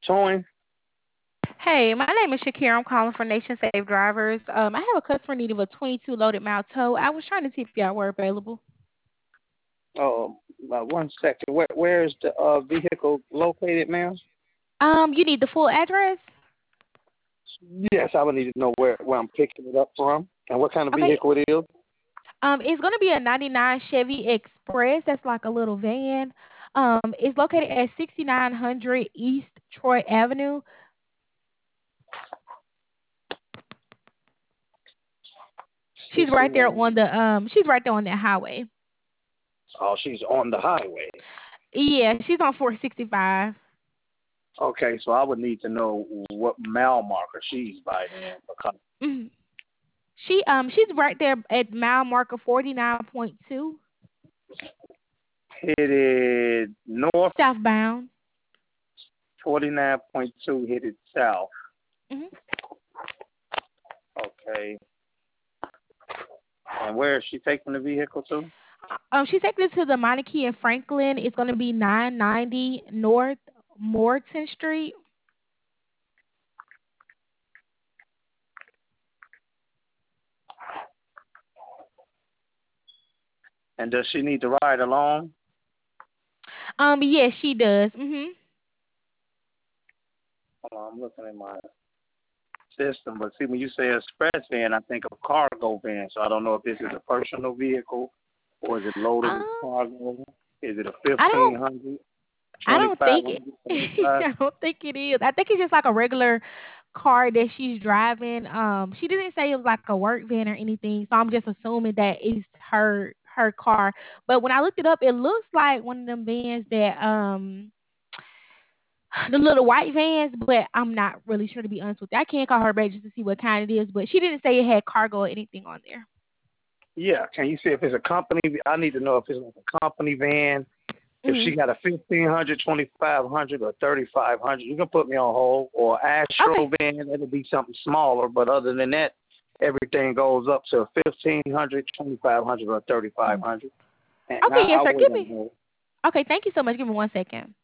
Towing? Hey, my name is Shakira. I'm calling for Nation Save Drivers. I have a customer need of a 22 loaded mount tow. I was trying to see if y'all were available. Oh, 1 second. Where is the vehicle located, ma'am? You need the full address? Yes, I would need to know where I'm picking it up from and what kind of Okay. vehicle it is. It's gonna be a '99 Chevy Express. That's like a little van. It's located at 6900 East Troy Avenue. She's right there 69. on the She's right there on that highway. Oh, she's on the highway. Yeah, she's on 465. Okay, so I would need to know what mile marker she's by then because Mhm. She's right there at mile marker 49.2 headed north, southbound. 49.2 headed south. Mhm. Okay. And where is she taking the vehicle to? She's taking it to the Monarchy in Franklin. It's going to be 990 North Morton Street. And does she need to ride along? Yes, she does. Mhm. Hold on, I'm looking at my system, but see, when you say express van, I think of cargo van. So I don't know if this is a personal vehicle or is it loaded with Um, cargo? Is it a I don't. 1500, I don't think it. 2500, 35? I don't think it is. I think it's just like a regular car that she's driving. She didn't say it was like a work van or anything, so I'm just assuming that it's her car. But when I looked it up, it looks like one of them vans that the little white vans, but I'm not really sure to be honest with you. I can call her back just to see what kind it is, but she didn't say it had cargo or anything on there. Yeah, can you see if it's a company? I need to know if it's like a company van. If she Mhm. got a 1500, 2500, or 3500, you can put me on hold. Or Okay. Astro van, it'll be something smaller. But other than that, everything goes up to 1500, 2500, or Mhm. 3500. And Okay, yes, I sir. wait Give on me. hold. Okay, thank you so much. Give me 1 second.